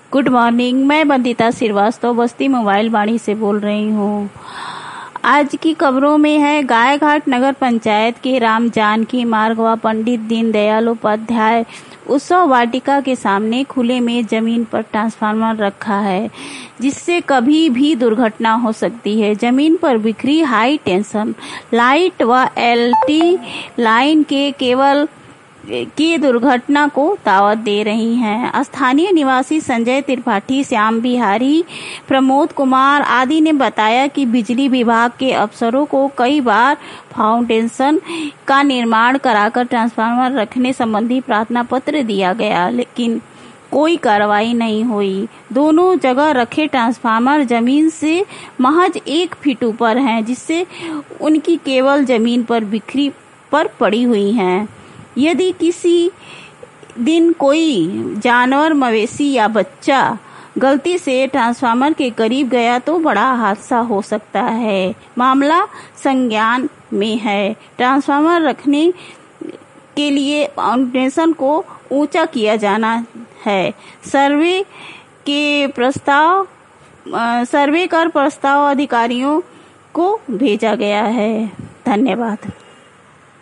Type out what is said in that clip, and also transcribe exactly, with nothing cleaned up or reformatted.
Good morning, मैं बंदिता श्रीवास्तव बस्ती mobile वाणी से बोल रही हूँ। आज की खबरों में है गायघाट नगर पंचायत के राम जानकी मार्ग व पंडित दीनदयाल उपाध्याय उत्सव वाटिका के सामने खुले में जमीन पर ट्रांसफार्मर रखा है, जिससे कभी भी दुर्घटना हो सकती है। जमीन पर बिखरी हाई टेंशन लाइट व एलटी लाइन के केवल की दुर्घटना को दावत दे रही हैं। स्थानीय निवासी संजय त्रिपाठी, श्याम बिहारी, प्रमोद कुमार आदि ने बताया कि बिजली विभाग के अफसरों को कई बार फाउंडेशन का निर्माण कराकर ट्रांसफार्मर रखने संबंधी प्रार्थना पत्र दिया गया, लेकिन कोई कार्रवाई नहीं हुई। दोनों जगह रखे ट्रांसफार्मर जमीन से महज एक फीट ऊपर हैं, जिससे उनकी केबल जमीन पर बिखरी पर पड़ी हुई हैं। यदि किसी दिन कोई जानवर, मवेशी या बच्चा गलती से ट्रांसफार्मर के करीब गया तो बड़ा हादसा हो सकता है। मामला संज्ञान में है। ट्रांसफार्मर रखने के लिए फाउंडेशन को ऊंचा किया जाना है। सर्वे के प्रस्ताव सर्वे कर प्रस्ताव अधिकारियों को भेजा गया है। धन्यवाद।